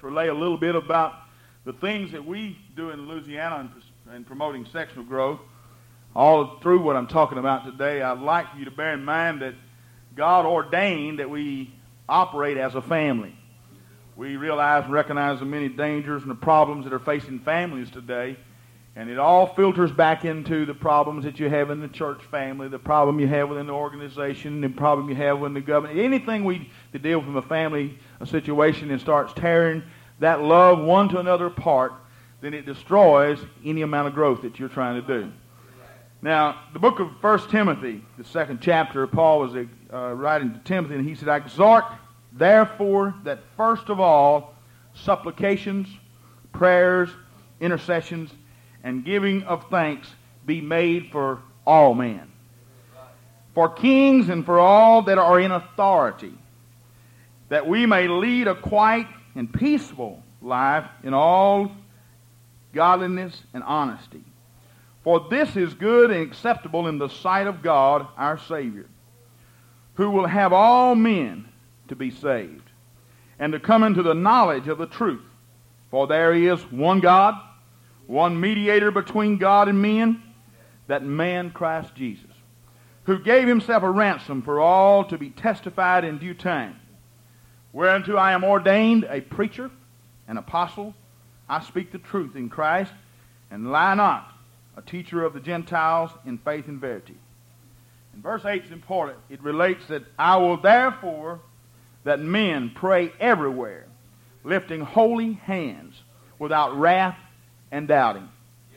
relay a little bit about the things that we do in Louisiana in promoting sectional growth. All through what I'm talking about today, I'd like you to bear in mind that God ordained that we operate as a family. We realize and recognize the many dangers and the problems that are facing families today, and it all filters back into the problems that you have in the church family, the problem you have within the organization, the problem you have within the government. Anything that deals from a family situation and starts tearing that love one to another apart, then it destroys any amount of growth that you're trying to do. Now, the book of 1 Timothy, the second chapter, Paul was writing to Timothy, and he said, "I exhort, therefore, that first of all, supplications, prayers, intercessions, and giving of thanks be made for all men, for kings and for all that are in authority, that we may lead a quiet and peaceful life in all godliness and honesty. For this is good and acceptable in the sight of God our Savior, who will have all men to be saved, and to come into the knowledge of the truth. For there is one God, one mediator between God and men, that man Christ Jesus, who gave himself a ransom for all to be testified in due time. Whereunto I am ordained a preacher, an apostle. I speak the truth in Christ, and lie not, a teacher of the Gentiles in faith and verity." And verse 8 is important. It relates that I will therefore that men pray everywhere, lifting holy hands, without wrath and doubting.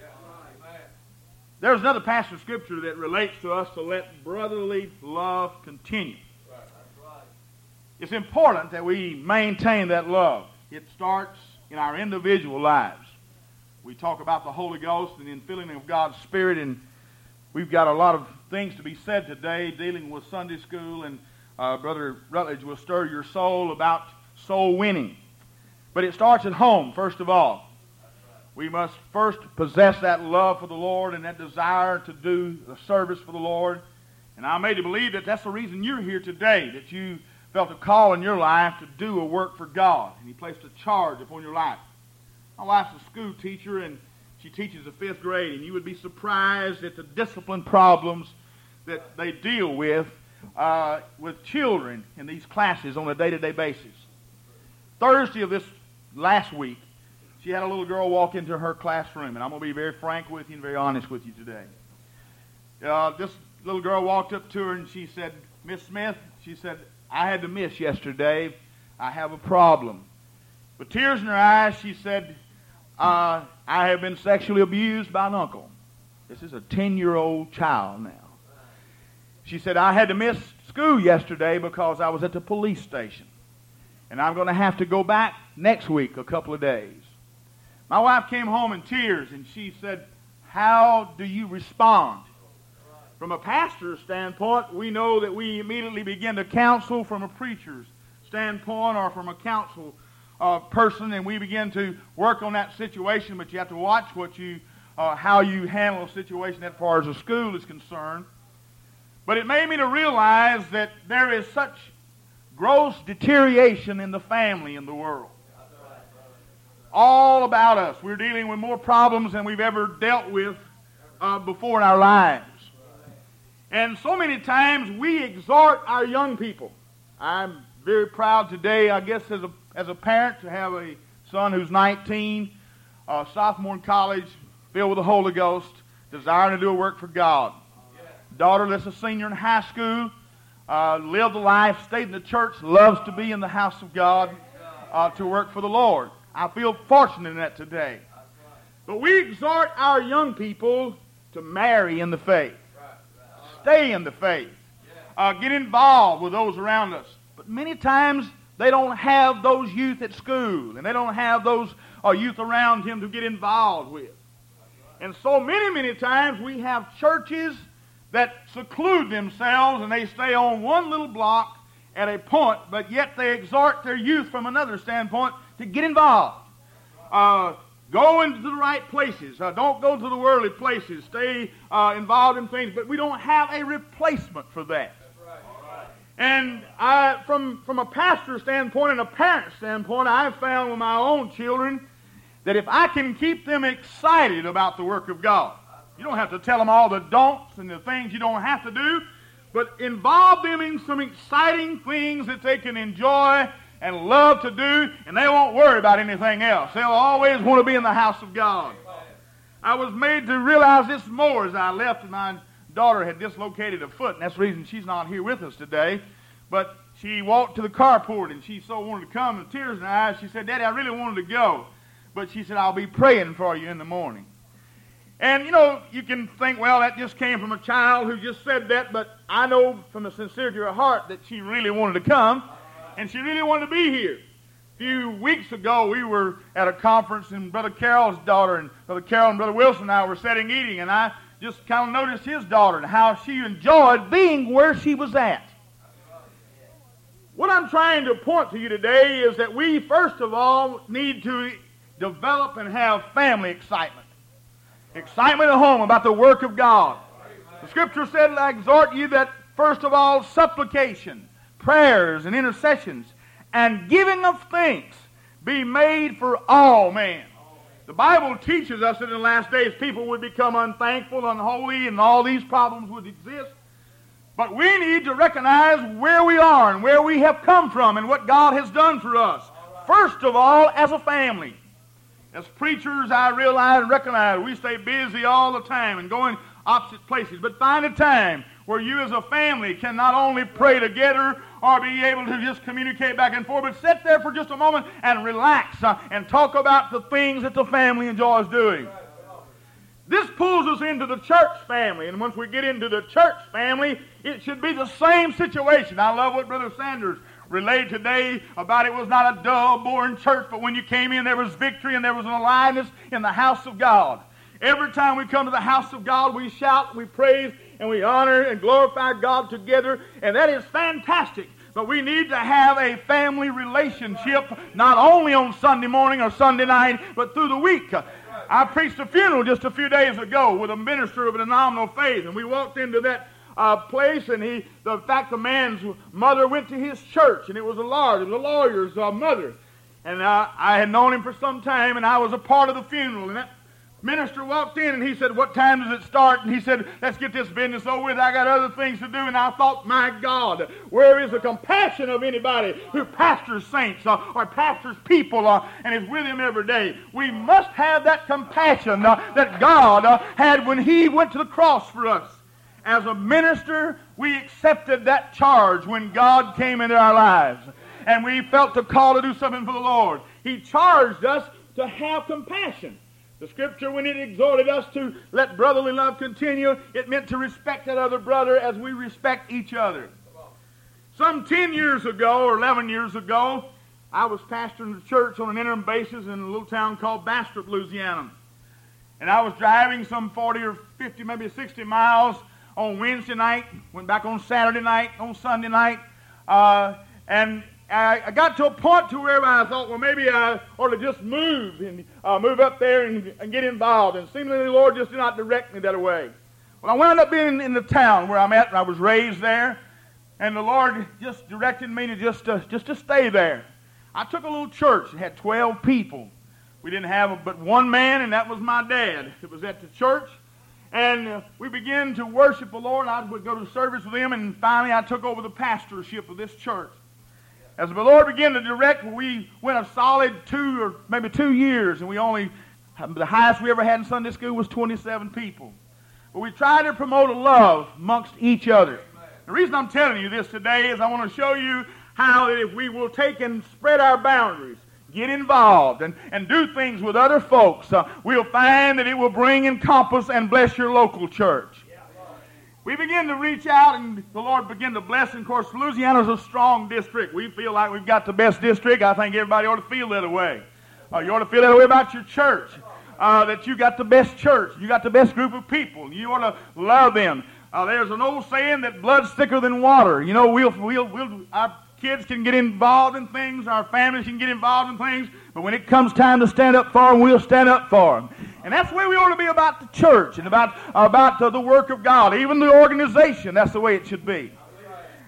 There's another passage of Scripture that relates to us to let brotherly love continue. It's important that we maintain that love. It starts in our individual lives. We talk about the Holy Ghost and the infilling of God's Spirit, and we've got a lot of things to be said today dealing with Sunday school, and Brother Rutledge will stir your soul about soul winning. But it starts at home, first of all. We must first possess that love for the Lord and that desire to do the service for the Lord. And I'm made to believe that that's the reason you're here today, that you felt a call in your life to do a work for God, and He placed a charge upon your life. My wife's a school teacher, and she teaches the 5th grade, and you would be surprised at the discipline problems that they deal with children in these classes on a day-to-day basis. Thursday of this last week, she had a little girl walk into her classroom, and I'm going to be very frank with you and very honest with you today. This little girl walked up to her, and she said, "Miss Smith," she said, "I had to miss yesterday. I have a problem." With tears in her eyes, she said, I have been sexually abused by an uncle." This is a 10-year-old child now. She said, "I had to miss school yesterday because I was at the police station, and I'm going to have to go back next week a couple of days." My wife came home in tears, and she said, "How do you respond?" From a pastor's standpoint, we know that we immediately begin to counsel from a preacher's standpoint or from a counsel person, and we begin to work on that situation. But you have to watch how you handle a situation as far as the school is concerned. But it made me to realize that there is such gross deterioration in the family in the world. All about us. We're dealing with more problems than we've ever dealt with before in our lives. And so many times we exhort our young people. I'm very proud today, I guess, as a parent, to have a son who's 19, sophomore in college, filled with the Holy Ghost, desiring to do a work for God. Daughter that's a senior in high school, lived the life, stayed in the church, loves to be in the house of God, to work for the Lord. I feel fortunate in that today. But we exhort our young people to marry in the faith. Stay in the faith. Get involved with those around us. But many times they don't have those youth at school, and they don't have those youth around him to get involved with. And so many times we have churches that seclude themselves, and they stay on one little block at a point, but yet they exhort their youth from another standpoint to get involved. Go into the right places. Don't go to the worldly places. Stay involved in things, but we don't have a replacement for that. And from a pastor standpoint and a parent standpoint, I've found with my own children that if I can keep them excited about the work of God, you don't have to tell them all the don'ts and the things you don't have to do, but involve them in some exciting things that they can enjoy and love to do, and they won't worry about anything else. They'll always want to be in the house of God. I was made to realize this more as I left, and my daughter had dislocated a foot, and that's the reason she's not here with us today. But she walked to the carport, and she so wanted to come, with tears in her eyes. She said, "Daddy, I really wanted to go." But she said, "I'll be praying for you in the morning." And, you know, you can think, well, that just came from a child who just said that, but I know from the sincerity of her heart that she really wanted to come, and she really wanted to be here. A few weeks ago, we were at a conference, and Brother Carroll's daughter, and Brother Carroll and Brother Wilson and I were sitting eating, and I just kind of noticed his daughter and how she enjoyed being where she was at. What I'm trying to point to you today is that we, first of all, need to develop and have family excitement. Excitement at home about the work of God. The Scripture said, "I exhort you that first of all supplication, prayers, and intercessions, and giving of thanks be made for all men." The Bible teaches us that in the last days people would become unthankful, unholy, and all these problems would exist. But we need to recognize where we are and where we have come from and what God has done for us. First of all, as a family. As preachers, I realize and recognize we stay busy all the time and going opposite places. But find a time where you as a family can not only pray together or be able to just communicate back and forth, but sit there for just a moment and relax and talk about the things that the family enjoys doing. This pulls us into the church family, and once we get into the church family, it should be the same situation. I love what Brother Sanders relayed today about it was not a dull, boring church, but when you came in, there was victory and there was an aliveness in the house of God. Every time we come to the house of God, we shout, we praise, and we honor and glorify God together, and that is fantastic. But we need to have a family relationship, not only on Sunday morning or Sunday night, but through the week. I preached a funeral just a few days ago with a minister of a nominal faith, and we walked into that place, and the man's mother went to his church, and it was a lawyer's mother. And I had known him for some time, and I was a part of the funeral. And that minister walked in, and he said, "What time does it start?" And he said, "Let's get this business over with. I got other things to do." And I thought, my God, where is the compassion of anybody who pastors saints or pastors people and is with him every day? We must have that compassion that God had when He went to the cross for us. As a minister, we accepted that charge when God came into our lives, and we felt the call to do something for the Lord. He charged us to have compassion. The Scripture, when it exhorted us to let brotherly love continue, it meant to respect that other brother as we respect each other. Some 10 years ago, or 11 years ago, I was pastoring the church on an interim basis in a little town called Bastrop, Louisiana. And I was driving some 40 or 50, maybe 60 miles on Wednesday night, went back on Saturday night, on Sunday night, and I got to a point to where I thought, well, maybe I ought to just move up there and get involved. And seemingly the Lord just did not direct me that way. Well, I wound up being in the town where I'm at, and I was raised there, and the Lord just directed me to just to stay there. I took a little church. It had 12 people. We didn't have but one man, and that was my dad. It was at the church. And we began to worship the Lord. I would go to service with him, and finally I took over the pastorship of this church. As the Lord began to direct, we went a solid 2 or maybe 2 years, and the highest we ever had in Sunday school was 27 people. But we tried to promote a love amongst each other. The reason I'm telling you this today is I want to show you how that if we will take and spread our boundaries, get involved, and do things with other folks, we'll find that it will bring, encompass, and bless your local church. We begin to reach out, and the Lord began to bless. And of course, Louisiana's a strong district. We feel like we've got the best district. I think everybody ought to feel that way. You ought to feel that way about your church, that you got the best church. You got the best group of people. You ought to love them. There's an old saying that blood's thicker than water. You know, our kids can get involved in things, our families can get involved in things, but when it comes time to stand up for them, we'll stand up for them. And that's the way we ought to be about the church and about the work of God. Even the organization, that's the way it should be.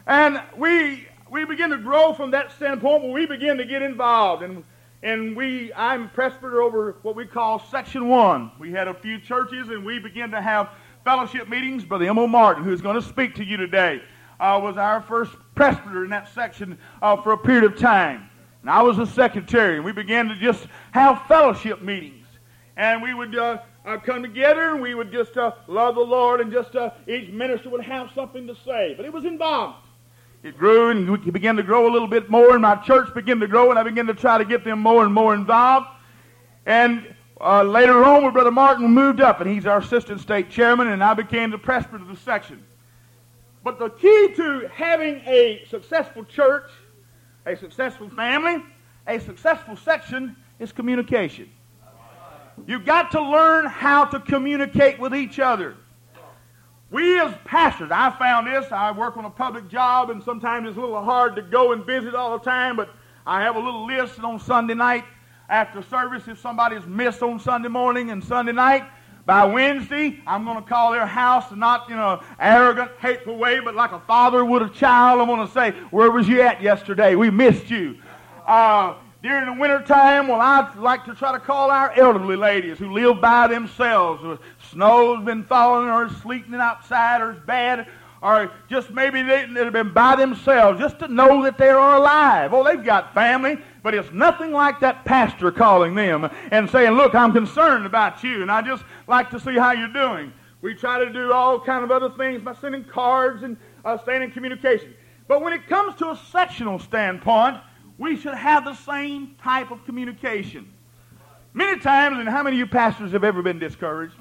And we begin to grow from that standpoint where we begin to get involved. And I'm presbyter over what we call Section 1. We had a few churches, and we began to have fellowship meetings. Brother M.O. Martin, who's going to speak to you today, was our first presbyter in that section for a period of time. And I was the secretary, and we began to just have fellowship meetings. And we would come together, and we would just love the Lord, and just each minister would have something to say. But it was involved. It grew, and we began to grow a little bit more, and my church began to grow, and I began to try to get them more and more involved. And later on, when Brother Martin moved up, and he's our assistant state chairman, and I became the presbyter of the section. But the key to having a successful church, a successful family, a successful section is communication. You've got to learn how to communicate with each other. We as pastors, I found this, I work on a public job, and sometimes it's a little hard to go and visit all the time, but I have a little list on Sunday night after service. If somebody's missed on Sunday morning and Sunday night, by Wednesday, I'm going to call their house, not in an arrogant, hateful way, but like a father would a child. I'm going to say, where was you at yesterday? We missed you. During the wintertime, well, I'd like to try to call our elderly ladies who live by themselves. Snow's been falling, or sleeting outside, or it's bad, or just maybe they've been by themselves, just to know that they are alive. Oh, they've got family, but it's nothing like that pastor calling them and saying, look, I'm concerned about you, and I just like to see how you're doing. We try to do all kind of other things by sending cards and staying in communication. But when it comes to a sectional standpoint, we should have the same type of communication. Many times, and how many of you pastors have ever been discouraged?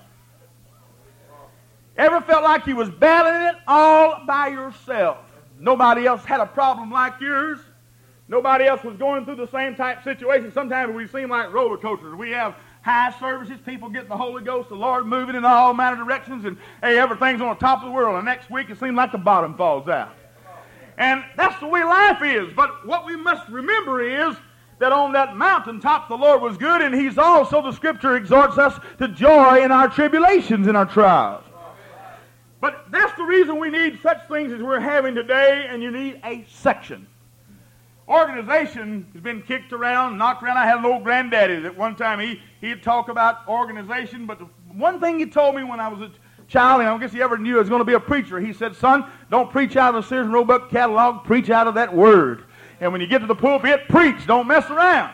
Ever felt like you was battling it all by yourself? Nobody else had a problem like yours. Nobody else was going through the same type situation. Sometimes we seem like roller coasters. We have high services, people getting the Holy Ghost, the Lord moving in all manner of directions, and hey, everything's on the top of the world. And next week it seems like the bottom falls out. And that's the way life is. But what we must remember is that on that mountaintop the Lord was good, and He's also, the Scripture exhorts us to joy in our tribulations and our trials. But that's the reason we need such things as we're having today, and you need a section. Organization has been kicked around, knocked around. I had an old granddaddy that one time he'd talk about organization, but the one thing he told me when I was a child, and I guess he ever knew I was going to be a preacher, he said, son, don't preach out of the Sears and Roebuck catalog, preach out of that word. And when you get to the pulpit, preach, don't mess around.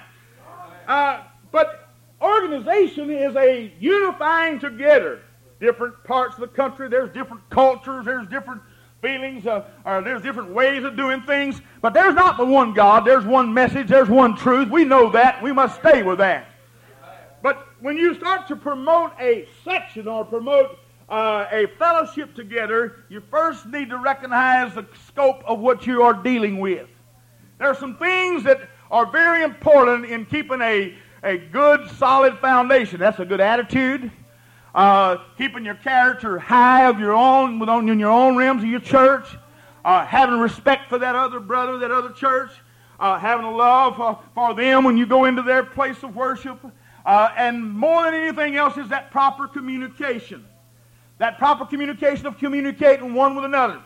But organization is a unifying together. Different parts of the country, there's different cultures, there's different feelings, or there's different ways of doing things. But there's not the one God, there's one message, there's one truth. We know that, we must stay with that. But when you start to promote a section or promote a fellowship together, you first need to recognize the scope of what you are dealing with. There are some things that are very important in keeping a good, solid foundation. That's a good attitude. Keeping your character high of your own, in your own realms of your church. Having respect for that other brother, that other church. Having a love for them when you go into their place of worship. And more than anything else is that proper communication. That proper communication of communicating one with another.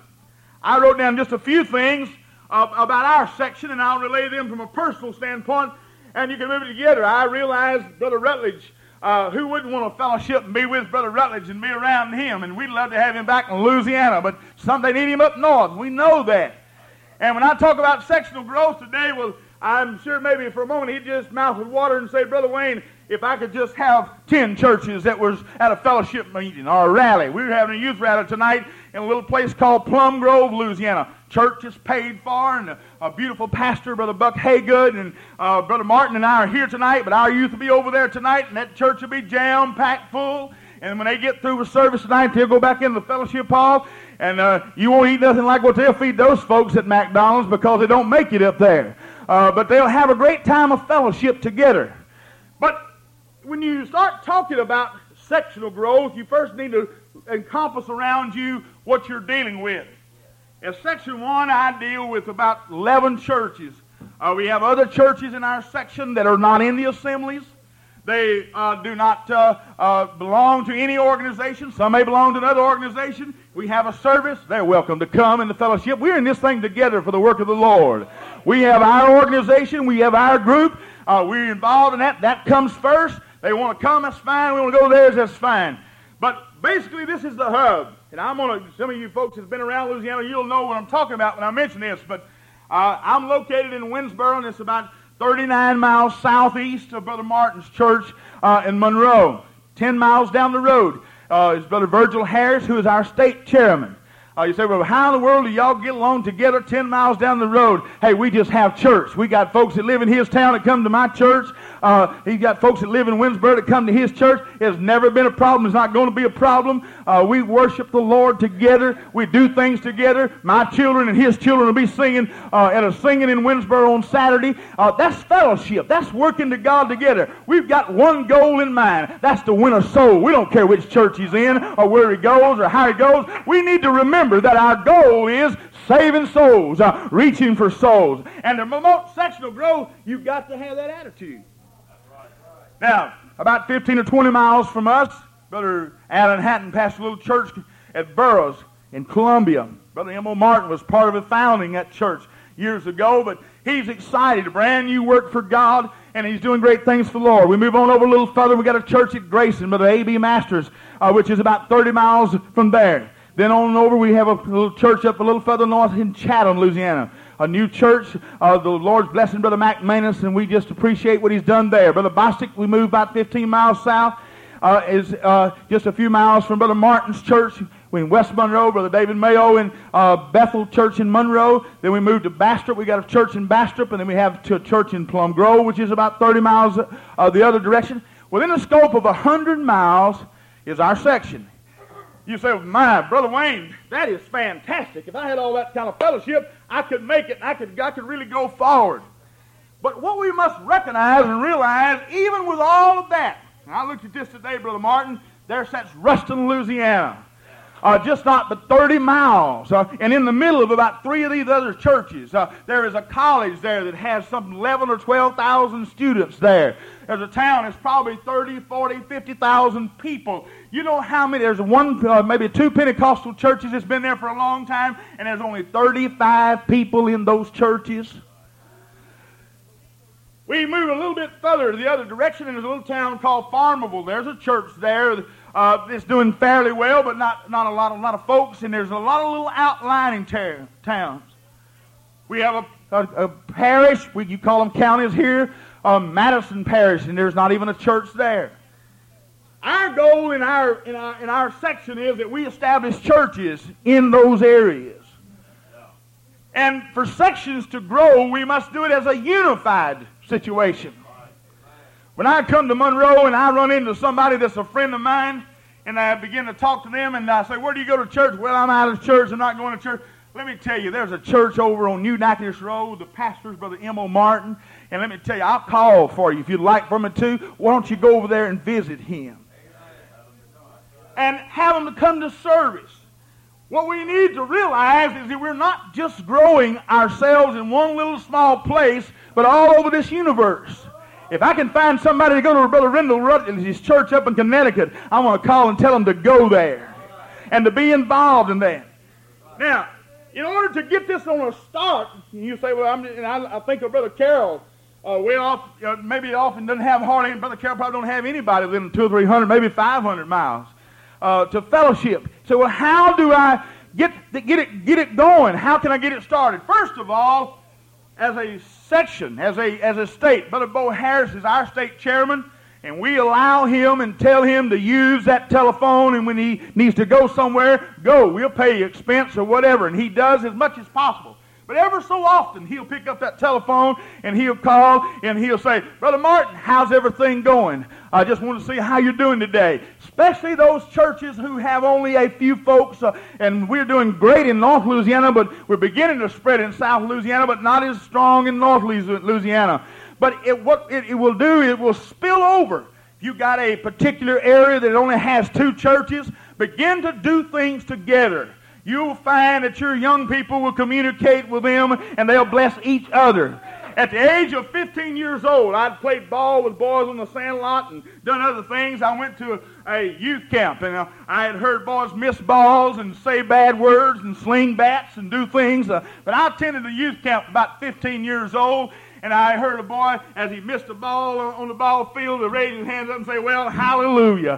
I wrote down just a few things about our section, and I'll relay them from a personal standpoint, and you can move it together. I realized Brother Rutledge, who wouldn't want to fellowship and be with Brother Rutledge and be around him, and we'd love to have him back in Louisiana, but they need him up north. We know that. And when I talk about sectional growth today, well, I'm sure maybe for a moment he'd just mouth with water and say, Brother Wayne, if I could just have 10 churches that was at a fellowship meeting or a rally. We were having a youth rally tonight in a little place called Plum Grove, Louisiana. Church is paid for, and a beautiful pastor, Brother Buck Haygood, and Brother Martin and I are here tonight, but our youth will be over there tonight, and that church will be jam-packed full. And when they get through with service tonight, they'll go back in the fellowship hall, and you won't eat nothing like what they'll feed those folks at McDonald's because they don't make it up there. But they'll have a great time of fellowship together. But when you start talking about sectional growth, you first need to encompass around you what you're dealing with. In Section 1, I deal with about 11 churches. We have other churches in our section that are not in the assemblies. They do not belong to any organization. Some may belong to another organization. We have a service. They're welcome to come in the fellowship. We're in this thing together for the work of the Lord. We have our organization. We have our group. We're involved in that. That comes first. They want to come, that's fine. We want to go to theirs, that's fine. But basically, this is the hub. And some of you folks that's been around Louisiana, you'll know what I'm talking about when I mention this. But I'm located in Winsboro, and it's about 39 miles southeast of Brother Martin's church in Monroe. 10 miles down the road is Brother Virgil Harris, who is our state chairman. You say, well, how in the world do y'all get along together 10 miles down the road? Hey, we just have church. We got folks that live in his town that come to my church. He's got folks that live in Winsboro that come to his church. It's never been a problem. It's not going to be a problem. We worship the Lord together. We do things together. My children and his children will be singing at a singing in Winsboro on Saturday. That's fellowship. That's working to God together. We've got one goal in mind. That's to win a soul. We don't care which church he's in or where he goes or how he goes. We need to remember that our goal is saving souls, reaching for souls. And to promote sectional growth, you've got to have that attitude. Now, about 15 or 20 miles from us, Brother Alan Hatton pastored a little church at Burroughs in Columbia. Brother M.O. Martin was part of the founding that church years ago, but he's excited, a brand new work for God, and he's doing great things for the Lord. We move on over a little further. We got a church at Grayson, Brother A.B. Masters, which is about 30 miles from there. Then on over, we have a little church up a little further north in Chatham, Louisiana. A new church. The Lord's blessing Brother Mac Manus, and we just appreciate what he's done there. Brother Bostic, we moved about 15 miles south, is just a few miles from Brother Martin's church. We're in West Monroe, Brother David Mayo in Bethel Church in Monroe. Then we moved to Bastrop. We got a church in Bastrop, and then we have a church in Plum Grove, which is about 30 miles the other direction. Within the scope of 100 miles is our section. You say, well, my Brother Wayne, that is fantastic. If I had all that kind of fellowship, I could make it, and I could really go forward. But what we must recognize and realize, even with all of that, and I looked at this today, Brother Martin, there sits Ruston, Louisiana. Just not but 30 miles. And in the middle of about 3 of these other churches, there is a college there that has some 11 or 12,000 students there. There's a town that's probably 30, 40, 50,000 people. You know how many? There's maybe 2 Pentecostal churches that's been there for a long time, and there's only 35 people in those churches. We move a little bit further to the other direction, and there's a little town called Farmerville. There's a church there that's doing fairly well, but not a lot of folks, and there's a lot of little outlining towns. We have a parish, you call them counties here, Madison Parish, and there's not even a church there. Our goal in our section is that we establish churches in those areas. And for sections to grow, we must do it as a unified situation. When I come to Monroe and I run into somebody that's a friend of mine, and I begin to talk to them, and I say, where do you go to church? Well, I'm out of church. I'm not going to church. Let me tell you, there's a church over on New Natchez Road. The pastor's Brother M.O. Martin. And let me tell you, I'll call for you if you'd like for me to. Why don't you go over there and visit him? And have him to come to service. What we need to realize is that we're not just growing ourselves in one little small place, but all over this universe. If I can find somebody to go to Brother Rendell Rutledge's church up in Connecticut, I want to call and tell them to go there and to be involved in that. Now, in order to get this on a start, you say, well, I think of Brother Carroll. Way off, maybe often doesn't have hardly, Brother Carroll probably don't have anybody within 200 or 300, maybe 500 miles to fellowship. So, well, how do I get it going? How can I get it started? First of all, as a section, as a state, Brother Bo Harris is our state chairman, and we allow him and tell him to use that telephone, and when he needs to go somewhere, go. We'll pay you expense or whatever, and he does as much as possible. But ever so often, he'll pick up that telephone, and he'll call, and he'll say, Brother Martin, how's everything going? I just want to see how you're doing today. Especially those churches who have only a few folks, and we're doing great in North Louisiana, but we're beginning to spread in South Louisiana, but not as strong in North Louisiana. But what it will do, it will spill over. If you've got a particular area that only has 2 churches, begin to do things together. You'll find that your young people will communicate with them, and they'll bless each other. At the age of 15 years old, I'd played ball with boys on the sand lot and done other things. I went to a youth camp, and I had heard boys miss balls and say bad words and sling bats and do things. But I attended a youth camp about 15 years old, and I heard a boy, as he missed a ball on the ball field, raise his hands up and say, well, hallelujah.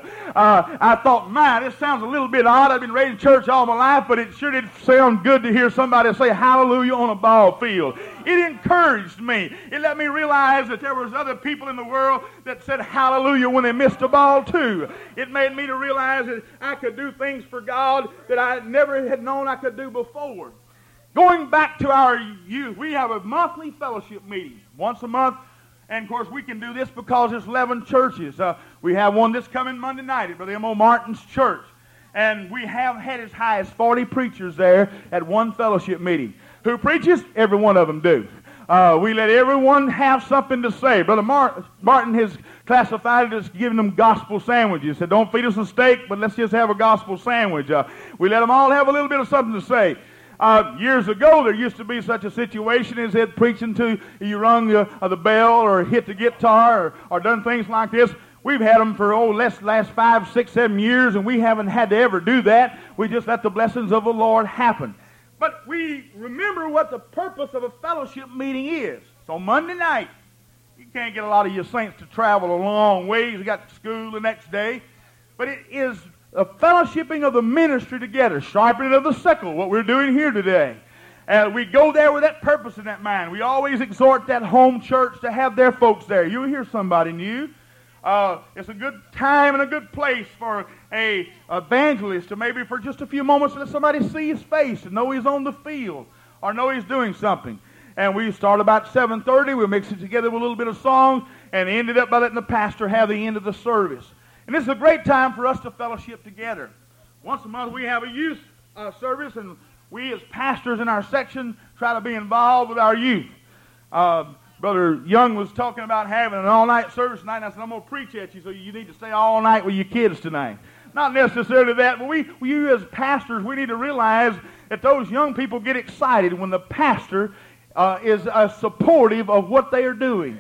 I thought, man, this sounds a little bit odd. I've been raised in church all my life, but it sure did sound good to hear somebody say hallelujah on a ball field. It encouraged me. It let me realize that there was other people in the world that said hallelujah when they missed a ball too. It made me to realize that I could do things for God that I never had known I could do before. Going back to our youth, we have a monthly fellowship meeting, once a month. And, of course, we can do this because there's 11 churches. We have one this coming Monday night at Brother M.O. Martin's church. And we have had as high as 40 preachers there at one fellowship meeting. Who preaches? Every one of them do. We let everyone have something to say. Brother Martin has classified it as giving them gospel sandwiches. He said, don't feed us a steak, but let's just have a gospel sandwich. We let them all have a little bit of something to say. Years ago, there used to be such a situation as that preaching to you rung the bell or hit the guitar or done things like this. We've had them for last 5, 6, 7 years, and we haven't had to ever do that. We just let the blessings of the Lord happen. But we remember what the purpose of a fellowship meeting is. So Monday night, you can't get a lot of your saints to travel a long ways. You got school the next day. But it is a fellowshipping of the ministry together, sharpening of the sickle, what we're doing here today. And we go there with that purpose in that mind. We always exhort that home church to have their folks there. You'll hear somebody new. It's a good time and a good place for a evangelist to maybe for just a few moments let somebody see his face and know he's on the field or know he's doing something. And we start about 7:30. We'll mix it together with a little bit of song and ended up by letting the pastor have the end of the service. And this is a great time for us to fellowship together. Once a month we have a youth service, and we as pastors in our section try to be involved with our youth. Brother Young was talking about having an all-night service tonight, and I said, I'm going to preach at you, so you need to stay all night with your kids tonight. Not necessarily that, but you as pastors, we need to realize that those young people get excited when the pastor is supportive of what they are doing.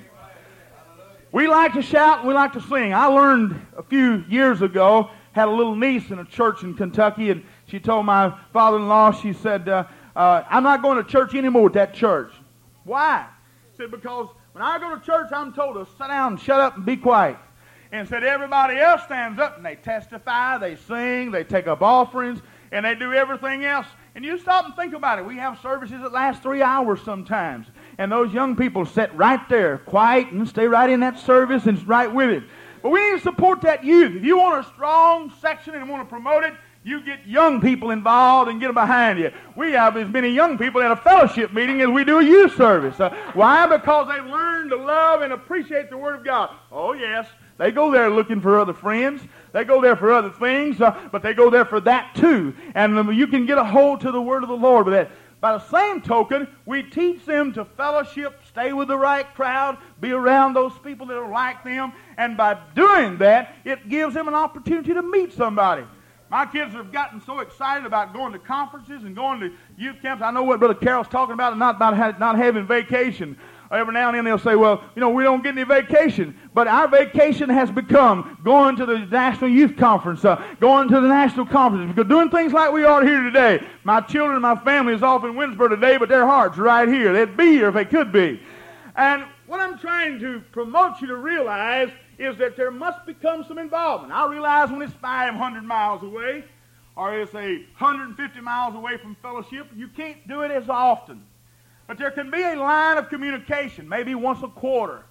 We like to shout and we like to sing. I learned a few years ago, had a little niece in a church in Kentucky, and she told my father-in-law, she said, I'm not going to church anymore at that church. Why? She said, because when I go to church, I'm told to sit down and shut up and be quiet. And said everybody else stands up and they testify, they sing, they take up offerings, and they do everything else. And you stop and think about it. We have services that last 3 hours sometimes. And those young people sit right there, quiet, and stay right in that service and right with it. But we need to support that youth. If you want a strong section and want to promote it, you get young people involved and get them behind you. We have as many young people at a fellowship meeting as we do a youth service. Why? Because they've learned to love and appreciate the Word of God. Oh, yes. They go there looking for other friends. They go there for other things, but they go there for that too. And you can get a hold to the Word of the Lord with that. By the same token, we teach them to fellowship, stay with the right crowd, be around those people that are like them, and by doing that, it gives them an opportunity to meet somebody. My kids have gotten so excited about going to conferences and going to youth camps. I know what Brother Carroll's talking about, and not having vacation. Every now and then they'll say, well, we don't get any vacation. But our vacation has become going to the National Youth Conference, going to the national conferences, because doing things like we are here today. My children and my family is off in Winsboro today, but their hearts are right here. They'd be here if they could be. And what I'm trying to promote you to realize is that there must become some involvement. I realize when it's 500 miles away, or it's 150 miles away from fellowship, you can't do it as often. But there can be a line of communication, maybe once a quarter.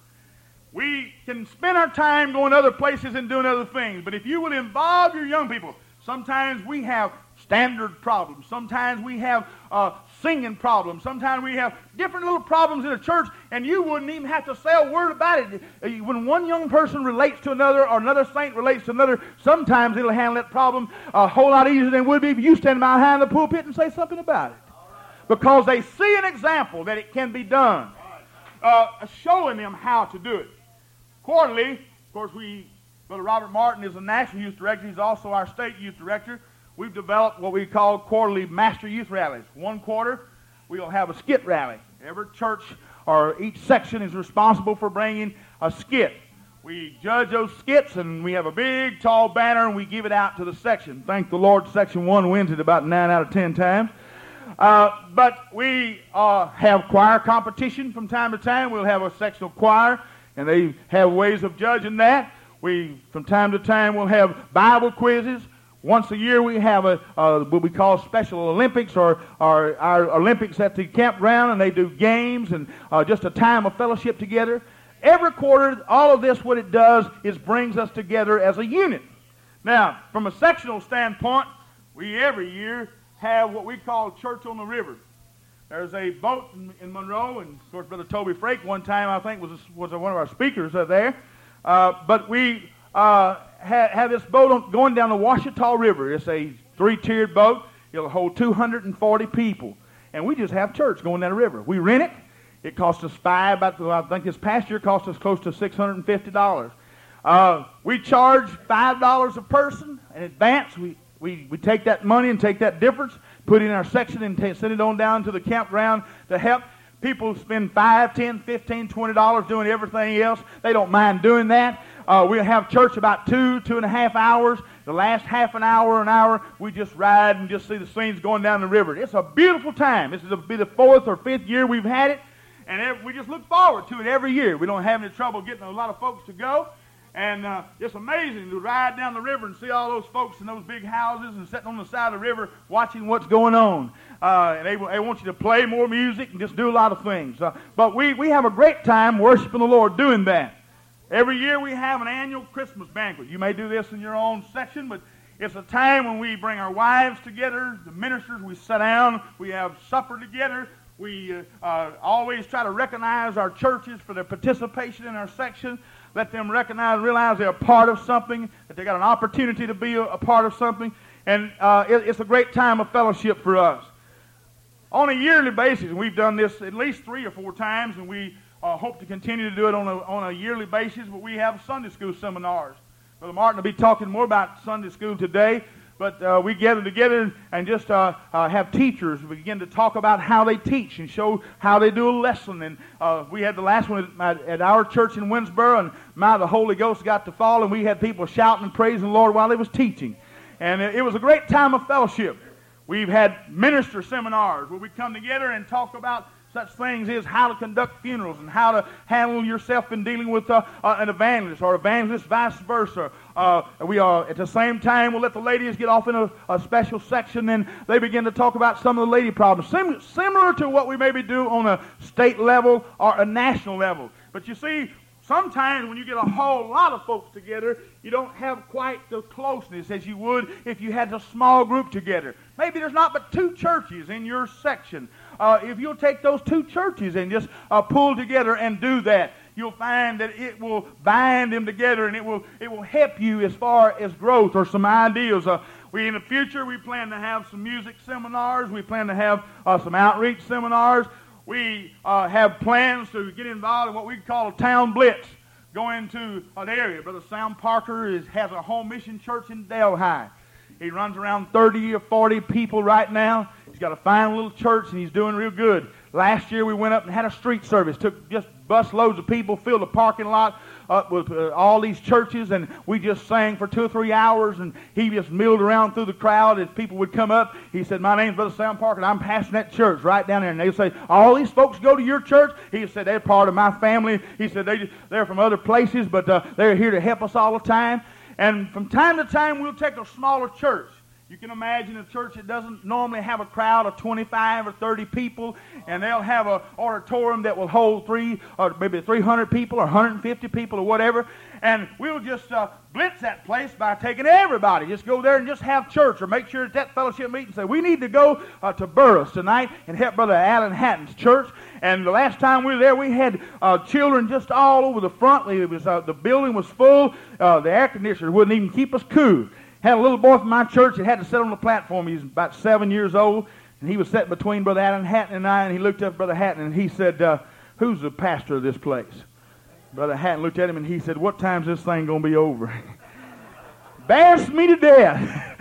We can spend our time going to other places and doing other things. But if you will involve your young people, sometimes we have standard problems. Sometimes we have singing problems. Sometimes we have different little problems in a church, and you wouldn't even have to say a word about it. When one young person relates to another, or another saint relates to another, sometimes it'll handle that problem a whole lot easier than it would be if you stand behind the pulpit and say something about it. Because they see an example that it can be done, showing them how to do it. Quarterly, of course, Brother Robert Martin is the National Youth Director. He's also our State Youth Director. We've developed what we call quarterly Master Youth Rallies. One quarter, we'll have a skit rally. Every church or each section is responsible for bringing a skit. We judge those skits, and we have a big, tall banner, and we give it out to the section. Thank the Lord, Section 1 wins it about 9 out of 10 times. But we have choir competition from time to time. We'll have a sectional choir, and they have ways of judging that. We, from time to time, will have Bible quizzes. Once a year, we have what we call Special Olympics, or our Olympics at the campground, and they do games and just a time of fellowship together. Every quarter, all of this, what it does is brings us together as a unit. Now, from a sectional standpoint, we every year have what we call Church on the River. There's a boat in Monroe, and of course, Brother Toby Frake one time, I think, was one of our speakers there. But we have this boat going down the Ouachita River. It's a 3-tiered boat. It'll hold 240 people. And we just have church going down the river. We rent it. It costs us I think this past year cost us close to $650. We charge $5 a person in advance. We take that money and take that difference, put it in our section, and send it on down to the campground to help. People spend $5, $10, $15, $20 doing everything else. They don't mind doing that. We'll have church about 2.5 hours. The last half an hour, we just ride and just see the scenes going down the river. It's a beautiful time. This will be the 4th or 5th year we've had it. And we just look forward to it every year. We don't have any trouble getting a lot of folks to go. And it's amazing to ride down the river and see all those folks in those big houses and sitting on the side of the river watching what's going on. And they want you to play more music and just do a lot of things. But we have a great time worshiping the Lord doing that. Every year we have an annual Christmas banquet. You may do this in your own section, but it's a time when we bring our wives together, the ministers, we sit down, we have supper together. We always try to recognize our churches for their participation in our section. Let them recognize and realize they're a part of something, that they got an opportunity to be a part of something. And it's a great time of fellowship for us. On a yearly basis, and we've done this at least 3 or 4 times, and we hope to continue to do it on a yearly basis, but we have Sunday school seminars. Brother Martin will be talking more about Sunday school today. But we gather together and just have teachers. We begin to talk about how they teach and show how they do a lesson. And we had the last one at our church in Winsboro, and the Holy Ghost got to fall, and we had people shouting and praising the Lord while they was teaching. And it was a great time of fellowship. We've had minister seminars where we come together and talk about such things as how to conduct funerals and how to handle yourself in dealing with an evangelist or evangelist vice versa. We are at the same time, we'll let the ladies get off in a special section, and they begin to talk about some of the lady problems, similar to what we maybe do on a state level or a national level. But you see, sometimes when you get a whole lot of folks together, you don't have quite the closeness as you would if you had a small group together. Maybe there's not but 2 churches in your section. If you'll take those 2 churches and just pull together and do that, you'll find that it will bind them together, and it will help you as far as growth or some ideas. In the future, we plan to have some music seminars. We plan to have some outreach seminars. We have plans to get involved in what we call a town blitz, going to an area. Brother Sam Parker has a home mission church in Delhi. He runs around 30 or 40 people right now. He's got a fine little church, and he's doing real good. Last year we went up and had a street service. Took just bus loads of people, filled the parking lot up with all these churches, and we just sang for 2 or 3 hours, and he just milled around through the crowd as people would come up. He said, "My name's Brother Sam Parker, and I'm pastoring that church right down there." And they'd say, "All these folks go to your church?" He said, "They're part of my family." He said, "They're from other places, but they're here to help us all the time." And from time to time, we'll take a smaller church. You can imagine a church that doesn't normally have a crowd of 25 or 30 people, and they'll have an auditorium that will hold 300 or maybe 300 people or 150 people or whatever. And we'll just blitz that place by taking everybody. Just go there and just have church, or make sure at that fellowship meeting say, "We need to go to Burris tonight and help Brother Alan Hatton's church." And the last time we were there, we had children just all over the front. It was the building was full. The air conditioner wouldn't even keep us cool. Had a little boy from my church that had to sit on the platform. He was about 7 years old, and he was sitting between Brother Alan Hatton and I, and he looked up at Brother Hatton, and he said, "Who's the pastor of this place?" Brother Hatton looked at him, and he said, "What time's this thing going to be over?" Embarrassed me to death.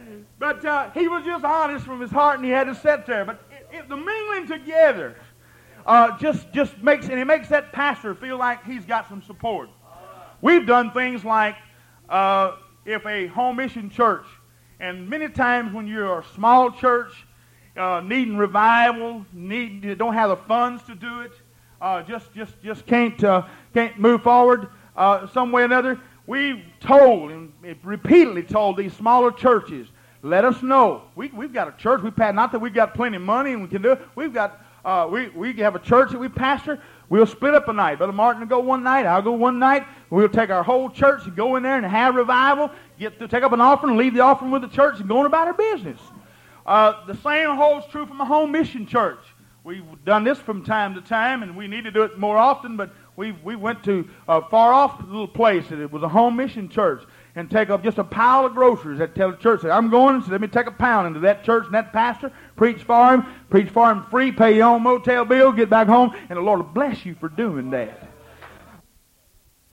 But he was just honest from his heart, and he had to sit there. But the mingling together just makes, and it makes that pastor feel like he's got some support. We've done things like if a home mission church, and many times when you're a small church, needing revival, don't have the funds to do it, just can't move forward some way or another. We've told and repeatedly told these smaller churches, let us know. We've got a church. Not that we've got plenty of money and we can do it. We've got we have a church that we pastor. We'll split up a night. Brother Martin will go one night. I'll go one night. We'll take our whole church and go in there and have revival. Take up an offering, leave the offering with the church, and go on about our business. The same holds true from a home mission church. We've done this from time to time, and we need to do it more often, but we went to a far-off little place, and it was a home mission church, and take up just a pile of groceries. That tell the church, say, I'm going, so let me take a pound into that church and that pastor, preach for him free, pay your own motel bill, get back home, and the Lord will bless you for doing that.